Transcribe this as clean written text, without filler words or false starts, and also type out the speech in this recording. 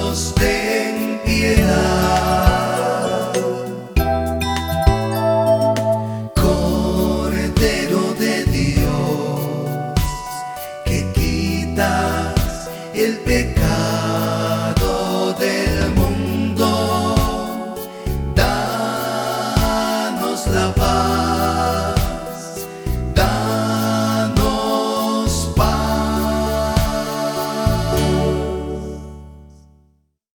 Dios, ten piedad. Cordero de Dios, que quitas el pecado del mundo, danos la paz.